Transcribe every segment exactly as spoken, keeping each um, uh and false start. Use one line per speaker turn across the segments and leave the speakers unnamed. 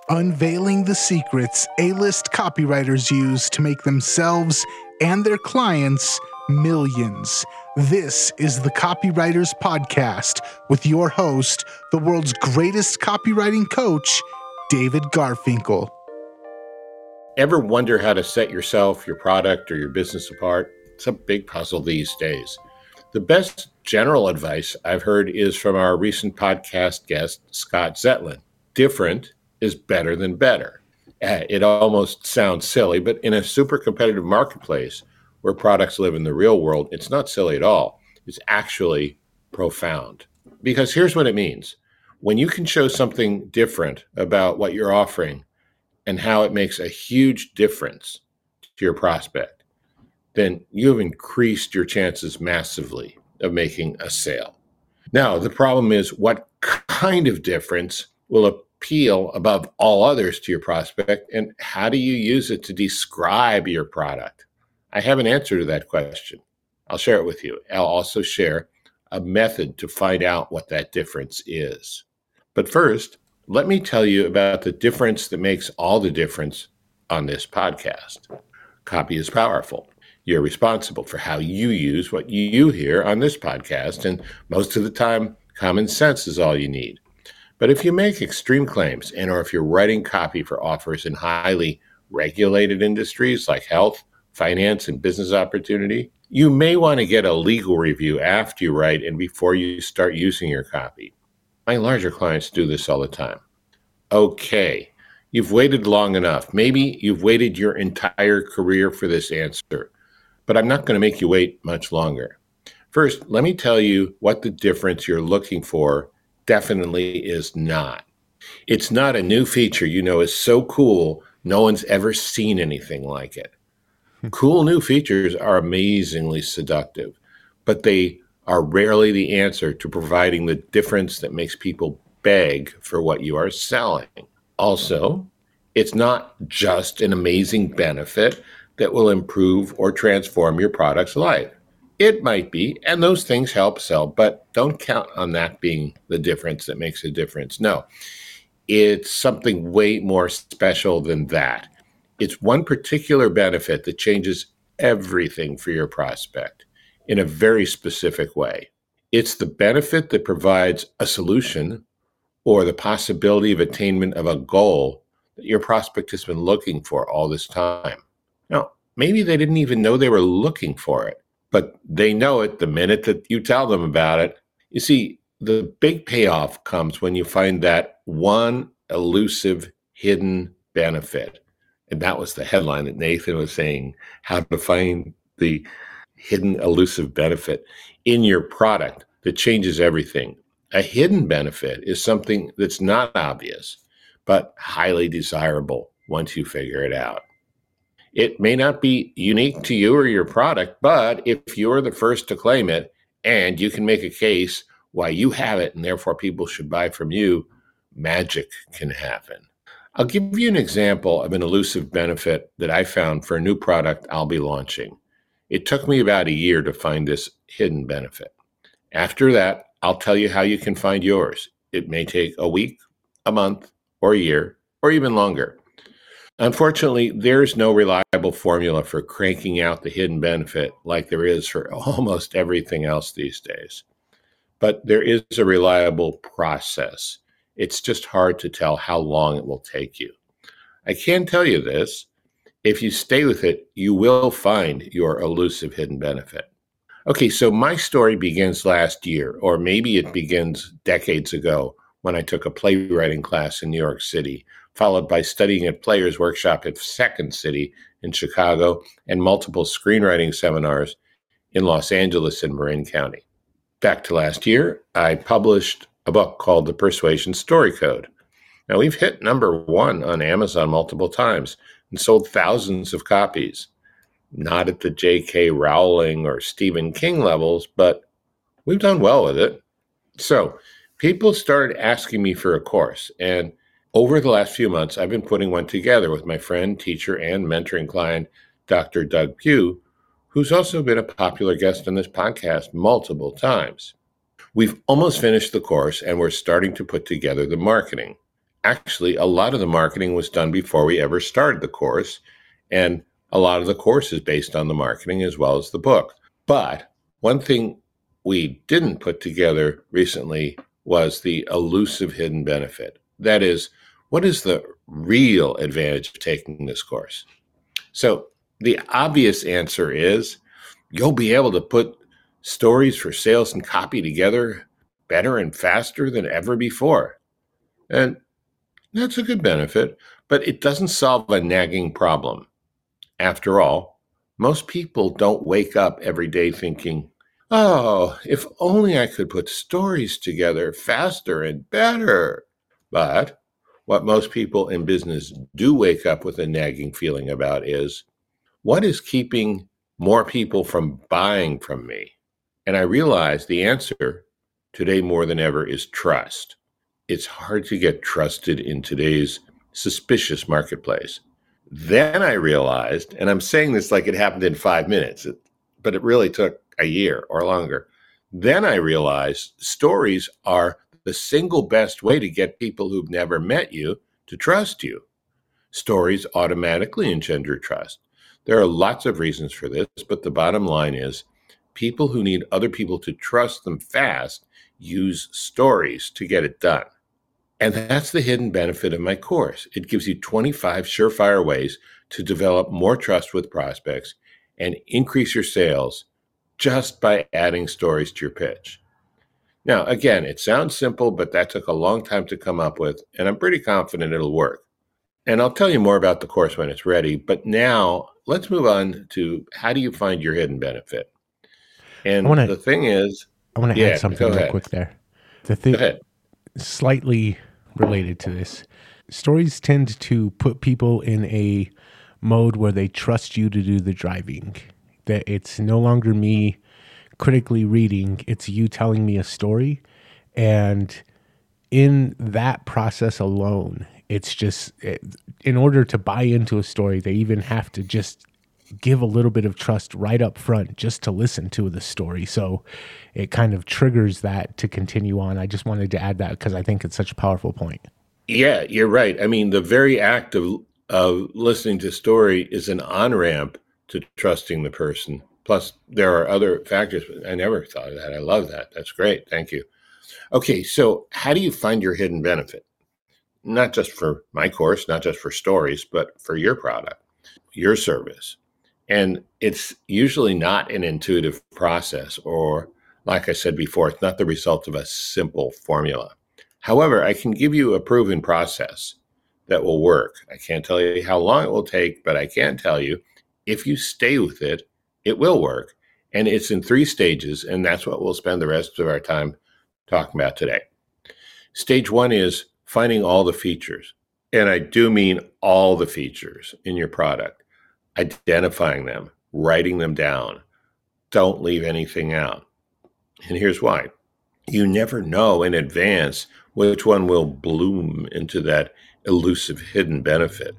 unveiling the secrets A-list copywriters use to make themselves and their clients millions. This is the Copywriters Podcast with your host, the world's greatest copywriting coach, David Garfinkel.
Ever wonder how to set yourself, your product, or your business apart? It's a big puzzle these days. The best general advice I've heard is from our recent podcast guest, Scott Zetlin. Different is better than better. It almost sounds silly, but in a super competitive marketplace where products live in the real world, it's not silly at all. It's actually profound. Because here's what it means. When you can show something different about what you're offering and how it makes a huge difference to your prospect, then you have increased your chances massively of making a sale. Now, the problem is, what kind of difference will appeal above all others to your prospect, and how do you use it to describe your product? I have an answer to that question. I'll share it with you. I'll also share a method to find out what that difference is. But first, let me tell you about the difference that makes all the difference on this podcast. Copy is powerful. You're responsible for how you use what you hear on this podcast, and most of the time, common sense is all you need. But if you make extreme claims, and or if you're writing copy for offers in highly regulated industries like health, finance, and business opportunity, you may want to get a legal review after you write and before you start using your copy. My larger clients do this all the time. Okay, you've waited long enough. Maybe you've waited your entire career for this answer, but I'm not going to make you wait much longer. First, let me tell you what the difference you're looking for definitely is not. It's not a new feature you know is so cool, no one's ever seen anything like it. Cool new features are amazingly seductive, but they are rarely the answer to providing the difference that makes people beg for what you are selling. Also, it's not just an amazing benefit that will improve or transform your product's life. It might be, and those things help sell, but don't count on that being the difference that makes a difference. No, it's something way more special than that. It's one particular benefit that changes everything for your prospect in a very specific way. It's the benefit that provides a solution or the possibility of attainment of a goal that your prospect has been looking for all this time. Now, maybe they didn't even know they were looking for it, but they know it the minute that you tell them about it. You see, the big payoff comes when you find that one elusive hidden benefit. And that was the headline that Nathan was saying, how to find the hidden elusive benefit in your product that changes everything. A hidden benefit is something that's not obvious, but highly desirable once you figure it out. It may not be unique to you or your product, but if you're the first to claim it and you can make a case why you have it and therefore people should buy from you, magic can happen. I'll give you an example of an elusive benefit that I found for a new product I'll be launching. It took me about a year to find this hidden benefit. After that, I'll tell you how you can find yours. It may take a week, a month, or a year, or even longer. Unfortunately, there's no reliable formula for cranking out the hidden benefit like there is for almost everything else these days. But there is a reliable process. It's just hard to tell how long it will take you. I can tell you this, if you stay with it, you will find your elusive hidden benefit. Okay, so my story begins last year, or maybe it begins decades ago when I took a playwriting class in New York City, followed by studying at Players Workshop at Second City in Chicago and multiple screenwriting seminars in Los Angeles and Marin County. Back to last year, I published a book called The Persuasion Story Code. Now, we've hit number one on Amazon multiple times and sold thousands of copies. Not at the J K Rowling or Stephen King levels, but we've done well with it. So people started asking me for a course, and over the last few months, I've been putting one together with my friend, teacher, and mentoring client, Doctor Doug Pugh, who's also been a popular guest on this podcast multiple times. We've almost finished the course, and we're starting to put together the marketing. actually, a lot of the marketing was done before we ever started the course. And a lot of the course is based on the marketing as well as the book. But one thing we didn't put together recently was the elusive hidden benefit. That is, what is the real advantage of taking this course? So the obvious answer is you'll be able to put stories for sales and copy together better and faster than ever before. And that's a good benefit, but it doesn't solve a nagging problem. After all, most people don't wake up every day thinking, oh, if only I could put stories together faster and better. But what most people in business do wake up with a nagging feeling about is, what is keeping more people from buying from me? And I realize the answer today more than ever is trust. It's hard to get trusted in today's suspicious marketplace. Then I realized, and I'm saying this like it happened in five minutes, but it really took a year or longer. Then I realized stories are the single best way to get people who've never met you to trust you. Stories automatically engender trust. There are lots of reasons for this, but the bottom line is people who need other people to trust them fast use stories to get it done. And that's the hidden benefit of my course. It gives you twenty-five surefire ways to develop more trust with prospects and increase your sales just by adding stories to your pitch. Now, again, it sounds simple, but that took a long time to come up with, and I'm pretty confident it'll work. And I'll tell you more about the course when it's ready, but now let's move on to how do you find your hidden benefit? And wanna, the thing is...
I want to yeah, add something real quick there. The thing,
go ahead.
Slightly related to this, stories tend to put people in a mode where they trust you to do the driving. That it's no longer me critically reading, it's you telling me a story. And in that process alone, it's just, in order to buy into a story, they even have to just give a little bit of trust right up front just to listen to the story. So it kind of triggers that to continue on. I just wanted to add that because I think it's such a powerful point.
Yeah, you're right. I mean, the very act of, of listening to story is an on-ramp to trusting the person. Plus, there are other factors. I never thought of that. I love that. That's great. Thank you. Okay, so how do you find your hidden benefit? Not just for my course, not just for stories, but for your product, your service. And it's usually not an intuitive process, or like I said before, it's not the result of a simple formula. However, I can give you a proven process that will work. I can't tell you how long it will take, but I can tell you if you stay with it, it will work. And it's in three stages, and that's what we'll spend the rest of our time talking about today. Stage one is finding all the features. And I do mean all the features in your product. Identifying them, writing them down. Don't leave anything out. And here's why. You never know in advance which one will bloom into that elusive hidden benefit.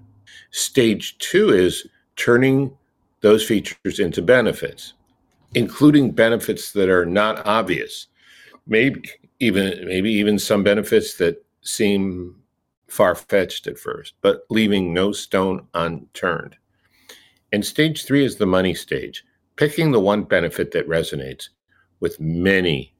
Stage two is turning those features into benefits, including benefits that are not obvious. Maybe even, maybe even some benefits that seem far-fetched at first, but leaving no stone unturned. And stage three is the money stage, picking the one benefit that resonates with many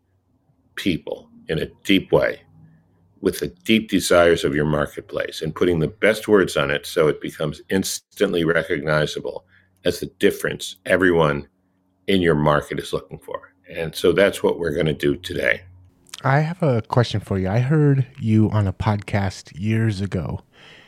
people in a deep way, with the deep desires of your marketplace, and putting the best words on it so it becomes instantly recognizable as the difference everyone in your market is looking for. And so that's what we're going to do today.
I have a question for you. I heard you on a podcast years ago,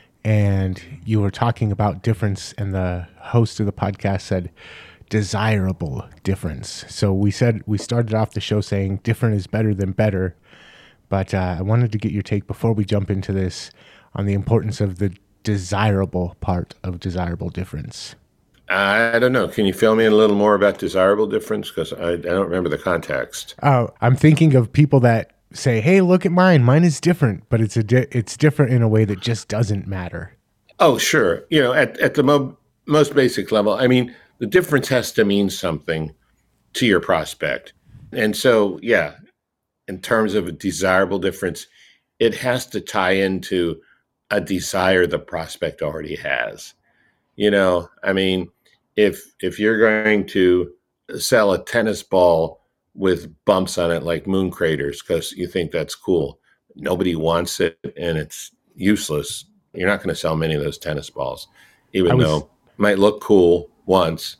and you were talking about difference, and the host of the podcast said desirable difference. So we said, we started off the show saying different is better than better, but uh, I wanted to get your take before we jump into this on the importance of the desirable part of desirable difference.
I don't know. Can you fill me in a little more about desirable difference? Because I, I don't remember the context.
Oh, I'm thinking of people that say, hey, look at mine. Mine is different, but it's a di- it's different in a way that just doesn't matter.
Oh, sure. You know, at, at the mo- most basic level, I mean, the difference has to mean something to your prospect. And so, yeah, in terms of a desirable difference, it has to tie into a desire the prospect already has. You know, I mean, if if you're going to sell a tennis ball with bumps on it like moon craters because you think that's cool, nobody wants it and it's useless. You're not going to sell many of those tennis balls, even was, though it might look cool once.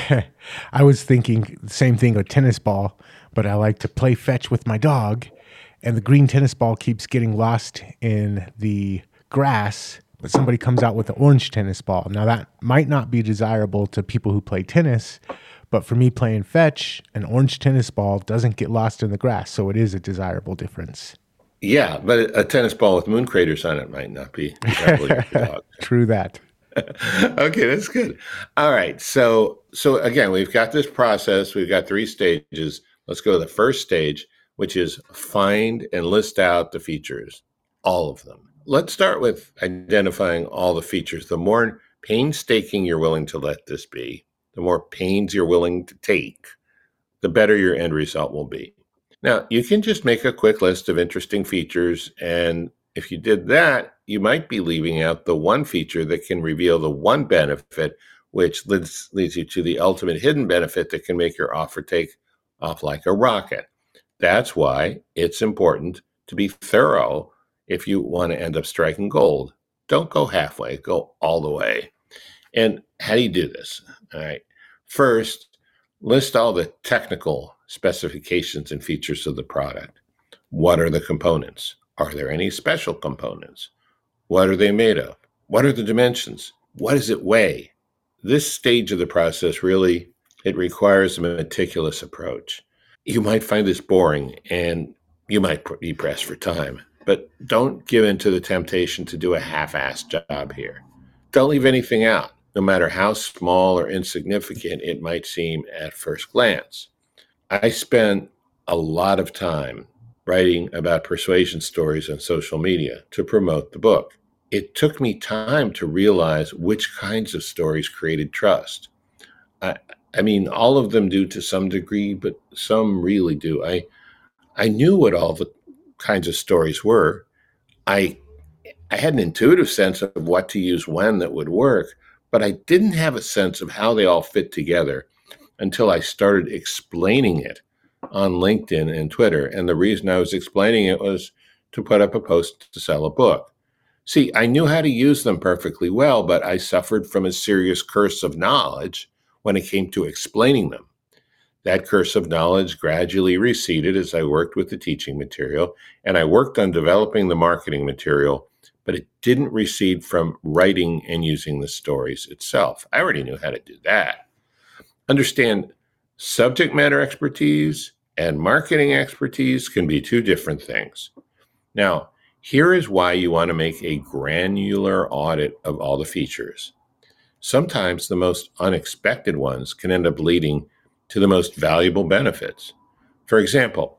I was thinking the same thing, a tennis ball, but I like to play fetch with my dog, and the green tennis ball keeps getting lost in the grass, but somebody comes out with an orange tennis ball. Now, that might not be desirable to people who play tennis, but for me playing fetch, an orange tennis ball doesn't get lost in the grass, so it is a desirable difference.
Yeah, but a tennis ball with moon craters on it might not be desirable to your dog.
True that.
Okay, that's good. All right. So, so again, we've got this process. We've got three stages. Let's go to the first stage, which is find and list out the features, all of them. Let's start with identifying all the features. The more painstaking you're willing to let this be, the more pains you're willing to take, the better your end result will be. Now, you can just make a quick list of interesting features, and if you did that, you might be leaving out the one feature that can reveal the one benefit, which leads, leads you to the ultimate hidden benefit that can make your offer take off like a rocket. That's why it's important to be thorough if you want to end up striking gold. Don't go halfway, go all the way. And how do you do this? All right. First, list all the technical specifications and features of the product. What are the components? Are there any special components? What are they made of? What are the dimensions? What does it weigh? This stage of the process really, it requires a meticulous approach. You might find this boring and you might be pressed for time, but don't give in to the temptation to do a half-assed job here. Don't leave anything out, no matter how small or insignificant it might seem at first glance. I spent a lot of time writing about persuasion stories on social media to promote the book. It took me time to realize which kinds of stories created trust. I, I mean, all of them do to some degree, but some really do. I, I knew what all the kinds of stories were. I, I had an intuitive sense of what to use when that would work, but I didn't have a sense of how they all fit together until I started explaining it on LinkedIn and Twitter. And the reason I was explaining it was to put up a post to sell a book. See, I knew how to use them perfectly well, but I suffered from a serious curse of knowledge when it came to explaining them. That curse of knowledge gradually receded as I worked with the teaching material, and I worked on developing the marketing material, but it didn't recede from writing and using the stories itself. I already knew how to do that. Understand, subject matter expertise and marketing expertise can be two different things. Now, here is why you want to make a granular audit of all the features. Sometimes the most unexpected ones can end up leading to the most valuable benefits. For example,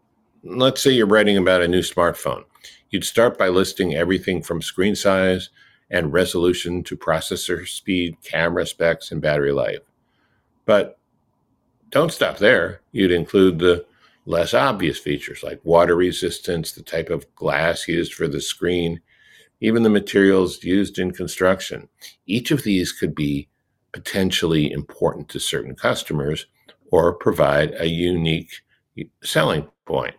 let's say you're writing about a new smartphone. You'd start by listing everything from screen size and resolution to processor speed, camera specs, and battery life. But don't stop there. You'd include the less obvious features like water resistance, the type of glass used for the screen, even the materials used in construction. Each of these could be potentially important to certain customers or provide a unique selling point.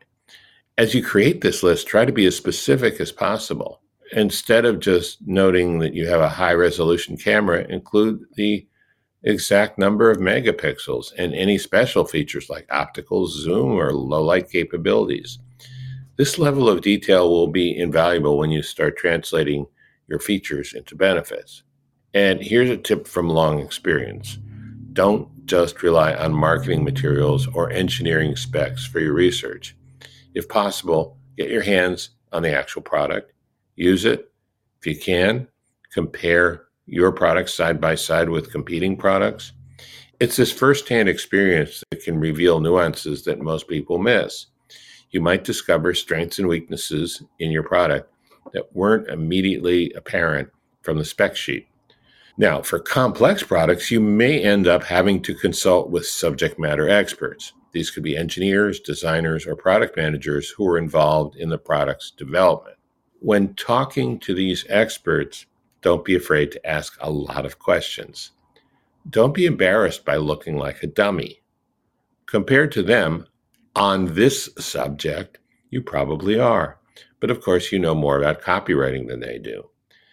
As you create this list, try to be as specific as possible. Instead of just noting that you have a high resolution camera, include the exact number of megapixels and any special features like optical zoom or low light capabilities. This level of detail will be invaluable when you start translating your features into benefits. And here's a tip from long experience. Don't just rely on marketing materials or engineering specs for your research. If possible, get your hands on the actual product, use it. If you can, compare your products side by side with competing products. It's this firsthand experience that can reveal nuances that most people miss. You might discover strengths and weaknesses in your product that weren't immediately apparent from the spec sheet. Now, for complex products, you may end up having to consult with subject matter experts. These could be engineers, designers, or product managers who are involved in the product's development. when talking to these experts, don't be afraid to ask a lot of questions. Don't be embarrassed by looking like a dummy. Compared to them on this subject, you probably are. But of course, you know more about copywriting than they do.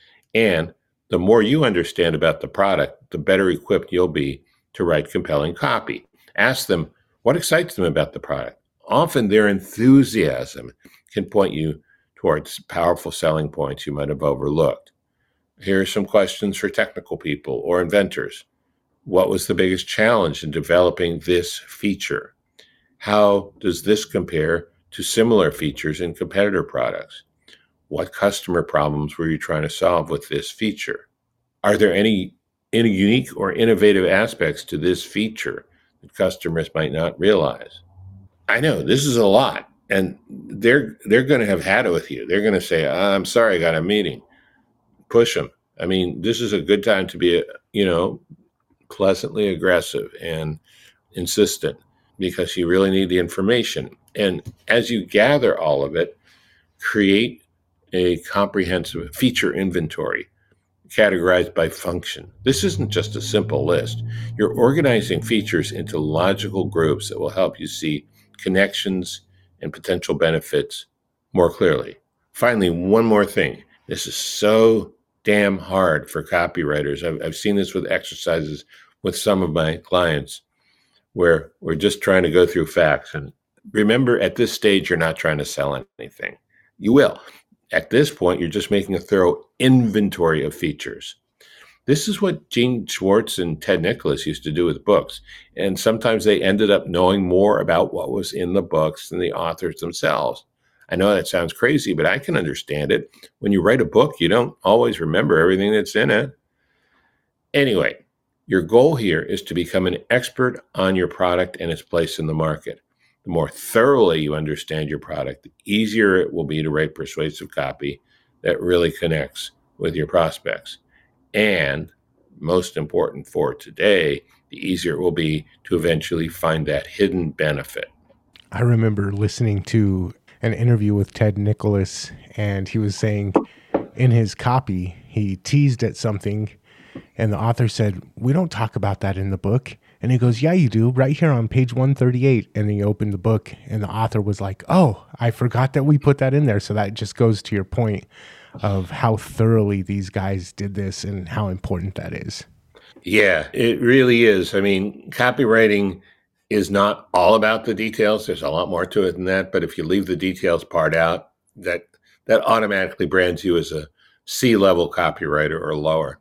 And the more you understand about the product, the better equipped you'll be to write compelling copy. Ask them what excites them about the product. Often their enthusiasm can point you towards powerful selling points you might have overlooked. Here are some questions for technical people or inventors. What was the biggest challenge in developing this feature? How does this compare to similar features in competitor products? What customer problems were you trying to solve with this feature? Are there any, any unique or innovative aspects to this feature that customers might not realize? I know this is a lot, and they're they're going to have had it with you. They're going to say, "I'm sorry, I got a meeting." Push them. I mean, this is a good time to be, you know, pleasantly aggressive and insistent, because you really need the information. And as you gather all of it, create a comprehensive feature inventory categorized by function. This isn't just a simple list. You're organizing features into logical groups that will help you see connections and potential benefits more clearly. Finally, one more thing. This is so damn hard for copywriters. I've, I've seen this with exercises with some of my clients where we're just trying to go through facts. And remember, at this stage, you're not trying to sell anything. You will. At this point, you're just making a thorough inventory of features. This is what Gene Schwartz and Ted Nicholas used to do with books. And sometimes they ended up knowing more about what was in the books than the authors themselves. I know that sounds crazy, but I can understand it. When you write a book, you don't always remember everything that's in it. Anyway, your goal here is to become an expert on your product and its place in the market. The more thoroughly you understand your product, the easier it will be to write persuasive copy that really connects with your prospects. And most important for today, the easier it will be to eventually find that hidden benefit.
I remember listening to an interview with Ted Nicholas, and he was saying in his copy, he teased at something, and the author said, "We don't talk about that in the book." And he goes, "Yeah, you do, right here on page one thirty-eight. And then he opened the book, and the author was like, "Oh, I forgot that we put that in there." So that just goes to your point of how thoroughly these guys did this and how important that is.
Yeah, it really is. I mean, copywriting is not all about the details. There's a lot more to it than that. But if you leave the details part out, that that automatically brands you as a C-level copywriter or lower.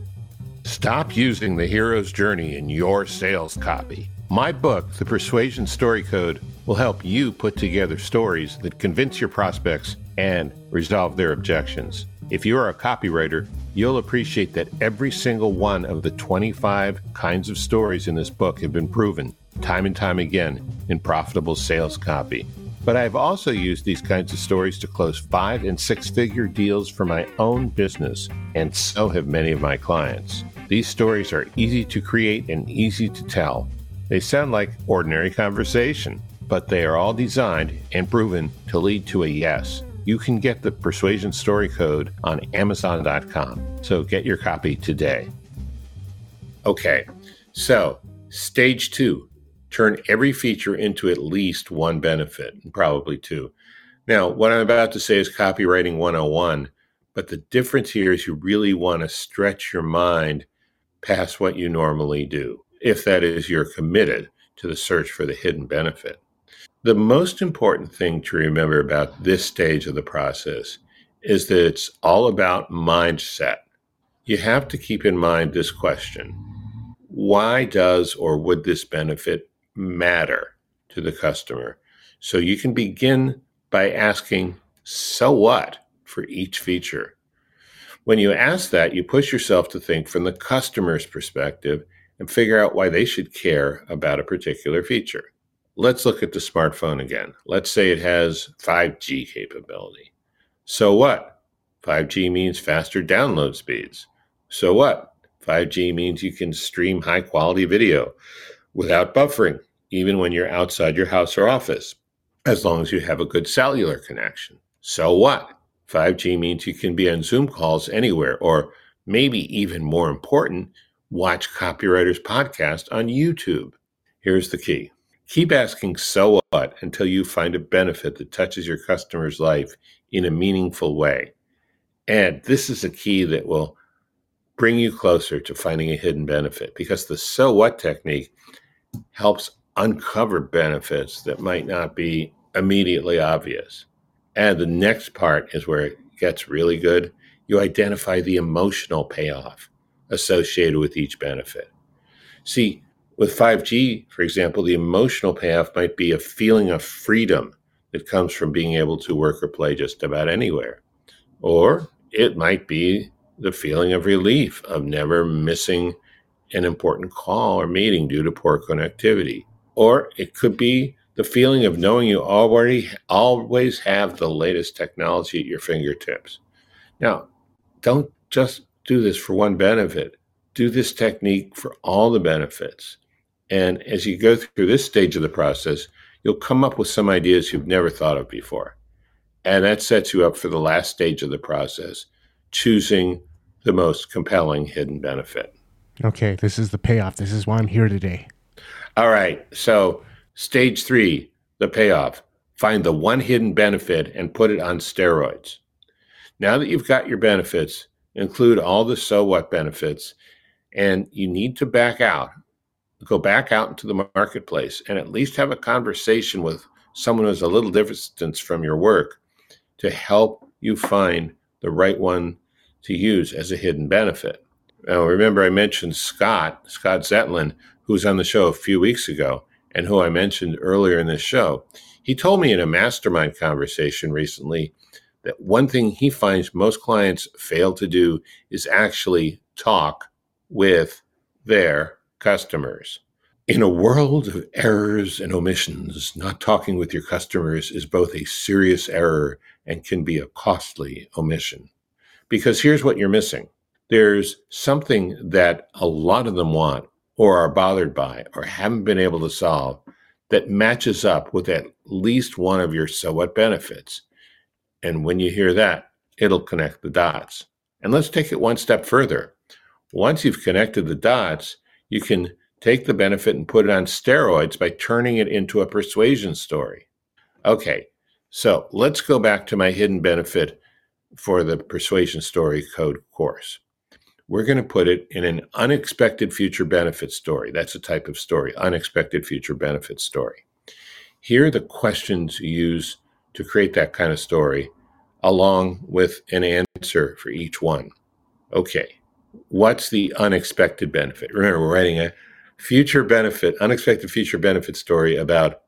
Stop using the hero's journey in your sales copy. My book, The Persuasion Story Code, will help you put together stories that convince your prospects and resolve their objections. If you are a copywriter, you'll appreciate that every single one of the twenty-five kinds of stories in this book have been proven time and time again in profitable sales copy. But I've also used these kinds of stories to close five and six figure deals for my own business, and so have many of my clients. These stories are easy to create and easy to tell. They sound like ordinary conversation, but they are all designed and proven to lead to a yes. You can get the Persuasion Story Code on Amazon dot com, so get your copy today. Okay, so stage two, turn every feature into at least one benefit, and probably two. Now, what I'm about to say is copywriting one oh one, but the difference here is you really want to stretch your mind past what you normally do, if that is, you're committed to the search for the hidden benefit. The most important thing to remember about this stage of the process is that it's all about mindset. You have to keep in mind this question: why does or would this benefit matter to the customer? So you can begin by asking, so what, for each feature. When you ask that, you push yourself to think from the customer's perspective and figure out why they should care about a particular feature. Let's look at the smartphone again. Let's say it has five G capability. So what? five G means faster download speeds. So what? five G means you can stream high-quality video without buffering, even when you're outside your house or office, as long as you have a good cellular connection. So what? five G means you can be on Zoom calls anywhere, or maybe even more important, watch Copywriters Podcast on YouTube. Here's the key. Keep asking so what until you find a benefit that touches your customer's life in a meaningful way. And this is a key that will bring you closer to finding a hidden benefit, because the so what technique helps uncover benefits that might not be immediately obvious. And the next part is where it gets really good. You identify the emotional payoff associated with each benefit. See, with five G, for example, the emotional payoff might be a feeling of freedom that comes from being able to work or play just about anywhere. Or it might be the feeling of relief of never missing an important call or meeting due to poor connectivity. Or it could be the feeling of knowing you already always have the latest technology at your fingertips. Now, don't just do this for one benefit. Do this technique for all the benefits. And as you go through this stage of the process, you'll come up with some ideas you've never thought of before. And that sets you up for the last stage of the process, choosing the most compelling hidden benefit.
Okay, this is the payoff. This is why I'm here today.
All right, so stage three, the payoff. Find the one hidden benefit and put it on steroids. Now that you've got your benefits, include all the so what benefits, and you need to back out. Go back out into the marketplace and at least have a conversation with someone who's a little distance from your work to help you find the right one to use as a hidden benefit. Now, remember I mentioned Scott, Scott Zetlin, who was on the show a few weeks ago and who I mentioned earlier in this show. He told me in a mastermind conversation recently that one thing he finds most clients fail to do is actually talk with their customers. In a world of errors and omissions, not talking with your customers is both a serious error and can be a costly omission. Because here's what you're missing. There's something that a lot of them want or are bothered by or haven't been able to solve that matches up with at least one of your so what benefits. And when you hear that, it'll connect the dots. And let's take it one step further. Once you've connected the dots, you can take the benefit and put it on steroids by turning it into a persuasion story. Okay, so let's go back to my hidden benefit for the Persuasion Story Code course. We're going to put it in an unexpected future benefit story. That's a type of story, unexpected future benefit story. Here are the questions you use to create that kind of story, along with an answer for each one. Okay, what's the unexpected benefit? Remember, we're writing a future benefit, unexpected future benefit story about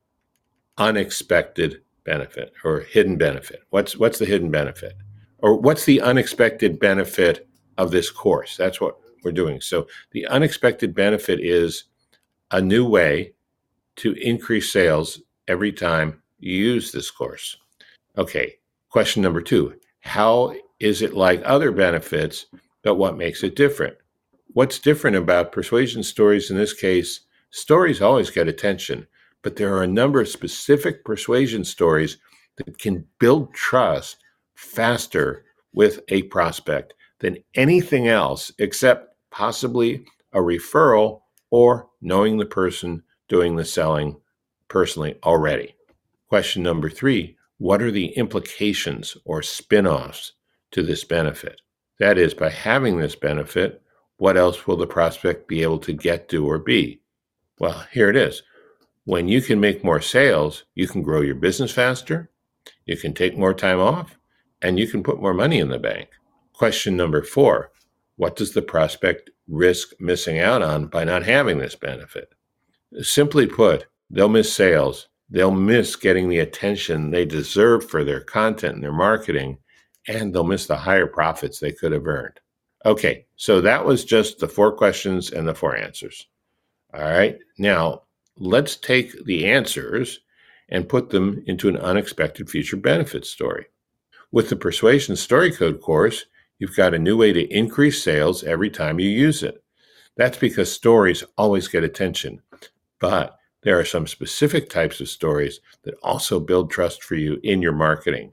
unexpected benefit or hidden benefit. What's what's the hidden benefit? Or what's the unexpected benefit of this course? That's what we're doing. So the unexpected benefit is a new way to increase sales every time you use this course. Okay, question number two. How is it like other benefits, but what makes it different? What's different about persuasion stories in this case? Stories always get attention, but there are a number of specific persuasion stories that can build trust faster with a prospect than anything else, except possibly a referral or knowing the person doing the selling personally already. Question number three, what are the implications or spin-offs to this benefit? That is, by having this benefit, what else will the prospect be able to get, do, or be? Well, here it is. When you can make more sales, you can grow your business faster, you can take more time off, and you can put more money in the bank. Question number four, what does the prospect risk missing out on by not having this benefit? Simply put, they'll miss sales, they'll miss getting the attention they deserve for their content and their marketing, and they'll miss the higher profits they could have earned. Okay, so that was just the four questions and the four answers. All right, now let's take the answers and put them into an unexpected future benefit story. With the Persuasion Story Code course, you've got a new way to increase sales every time you use it. That's because stories always get attention, but there are some specific types of stories that also build trust for you in your marketing.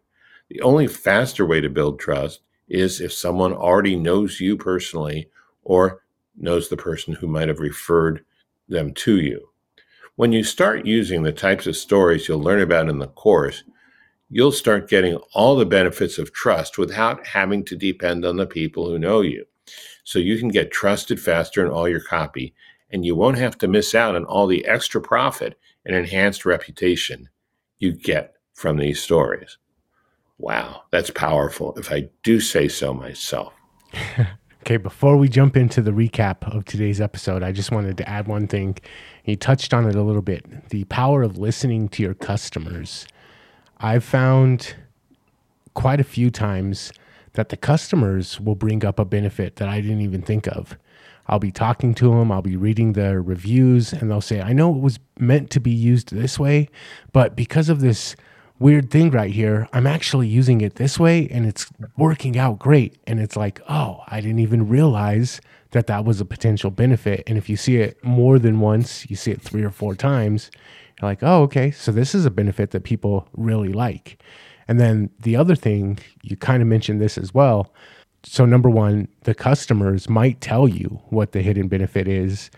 The only faster way to build trust is if someone already knows you personally or knows the person who might have referred them to you. When you start using the types of stories you'll learn about in the course, you'll start getting all the benefits of trust without having to depend on the people who know you. So you can get trusted faster in all your copy, and you won't have to miss out on all the extra profit and enhanced reputation you get from these stories. Wow, that's powerful, if I do say so myself.
Okay, before we jump into the recap of today's episode, I just wanted to add one thing. You touched on it a little bit, the power of listening to your customers. I've found quite a few times that the customers will bring up a benefit that I didn't even think of. I'll be talking to them, I'll be reading their reviews, and they'll say, I know it was meant to be used this way, but because of this weird thing right here, I'm actually using it this way and it's working out great. And it's like, oh, I didn't even realize that that was a potential benefit. And if you see it more than once, you see it three or four times, you're like, oh, okay, so this is a benefit that people really like. And then the other thing, you kind of mentioned this as well. So number one, the customers might tell you what the hidden benefit is.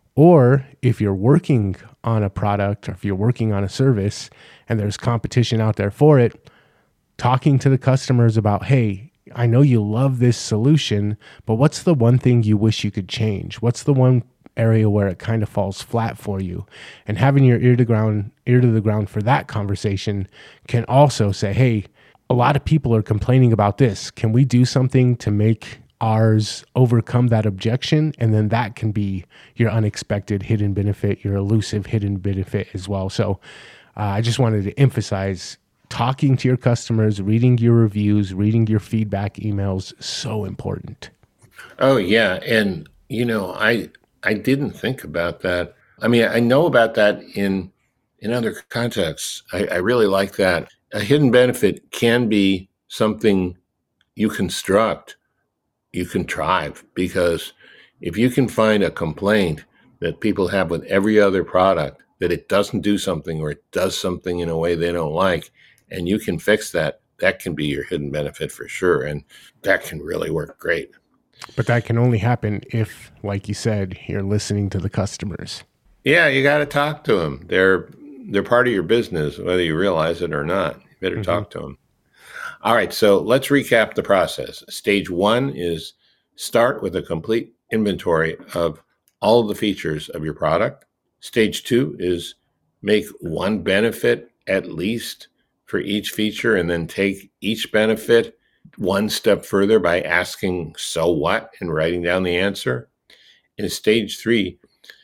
Or if you're working on a product or if you're working on a service and there's competition out there for it, talking to the customers about, hey, I know you love this solution, but what's the one thing you wish you could change? What's the one area where it kind of falls flat for you? And having your ear to ground, ear to the ground for that conversation can also say, hey, a lot of people are complaining about this. Can we do something to make ours overcome that objection? And then that can be your unexpected hidden benefit, your elusive hidden benefit as well. So uh, I just wanted to emphasize talking to your customers, reading your reviews, reading your feedback emails, so important.
Oh, yeah. And, you know, I I didn't think about that. I mean, I know about that in in other contexts. I, I really like that. A hidden benefit can be something you construct, you contrive, because if you can find a complaint that people have with every other product, that it doesn't do something or it does something in a way they don't like, and you can fix that, that can be your hidden benefit for sure. And that can really work great.
But that can only happen if, like you said, you're listening to the customers.
Yeah, you got to talk to them. They're they're part of your business, whether you realize it or not. You better mm-hmm. talk to them. All right, so let's recap the process. Stage one is start with a complete inventory of all of the features of your product. Stage two is make one benefit at least for each feature, and then take each benefit one step further by asking, so what, and writing down the answer. In stage three,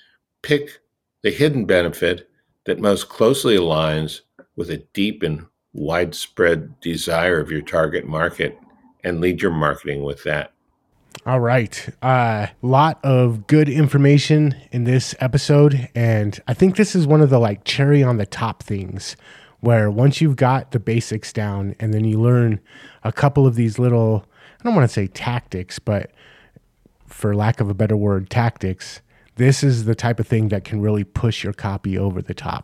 pick the hidden benefit that most closely aligns with a deep and widespread desire of your target market and lead your marketing with that.
All right. A uh, lot of good information in this episode. And I think this is one of the like cherry on the top things where once you've got the basics down and then you learn a couple of these little, I don't want to say tactics, but for lack of a better word, tactics, this is the type of thing that can really push your copy over the top.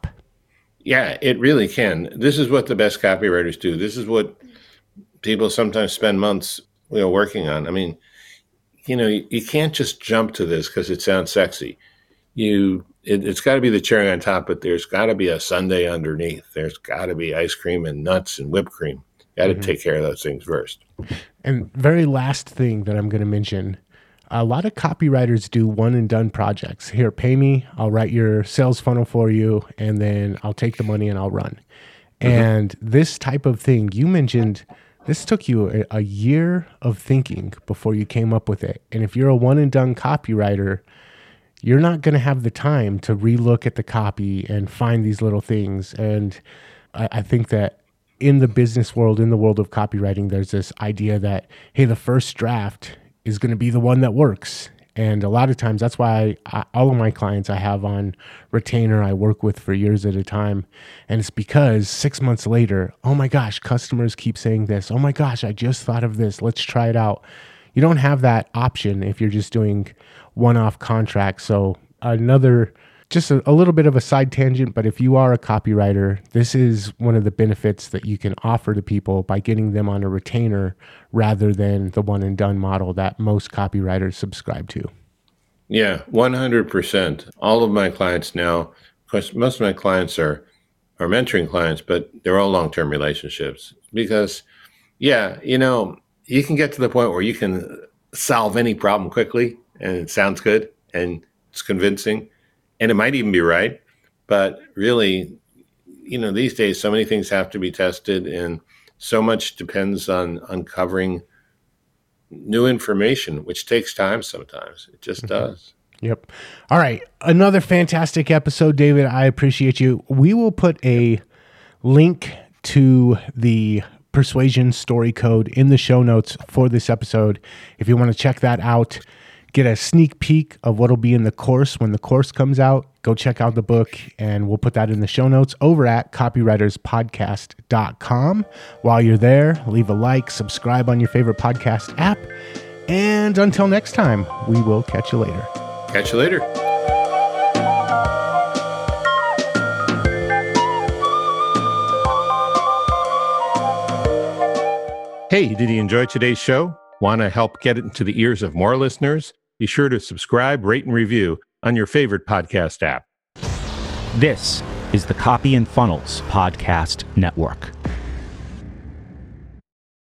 Yeah, it really can. This is what the best copywriters do. This is what people sometimes spend months, you know, working on. I mean, you know, you, you can't just jump to this because it sounds sexy. You, it, it's got to be the cherry on top, but there's got to be a sundae underneath. There's got to be ice cream and nuts and whipped cream. Got to mm-hmm. take care of those things first.
And very last thing that I'm going to mention, a lot of copywriters do one and done projects. Here, pay me, I'll write your sales funnel for you, and then I'll take the money and I'll run. Mm-hmm. And this type of thing, you mentioned, this took you a, a year of thinking before you came up with it. And if you're a one and done copywriter, you're not going to have the time to relook at the copy and find these little things. And I, I think that in the business world, in the world of copywriting, there's this idea that, hey, the first draft is going to be the one that works. And a lot of times that's why I, all of my clients I have on retainer, I work with for years at a time. And it's because six months later, oh my gosh, customers keep saying this. Oh my gosh, I just thought of this. Let's try it out. You don't have that option if you're just doing one-off contracts. So another just a, a little bit of a side tangent, but if you are a copywriter, this is one of the benefits that you can offer to people by getting them on a retainer rather than the one and done model that most copywriters subscribe to.
Yeah, one hundred percent. All of my clients now, of course, most of my clients are, are mentoring clients, but they're all long-term relationships because, yeah, you know, you can get to the point where you can solve any problem quickly and it sounds good and it's convincing. And it might even be right, but really, you know, these days, so many things have to be tested and so much depends on uncovering new information, which takes time sometimes. It just mm-hmm. does.
Yep. All right. Another fantastic episode, David. I appreciate you. We will put a link to the Persuasion Story Code in the show notes for this episode. If you want to check that out, get a sneak peek of what'll be in the course when the course comes out, go check out the book, and we'll put that in the show notes over at copywriters podcast dot com. While you're there, leave a like, subscribe on your favorite podcast app, and until next time, we will catch you later.
Catch you later. Hey, did you enjoy today's show? Want to help get it into the ears of more listeners? Be sure to subscribe, rate, and review on your favorite podcast app.
This is the Copy and Funnels Podcast Network.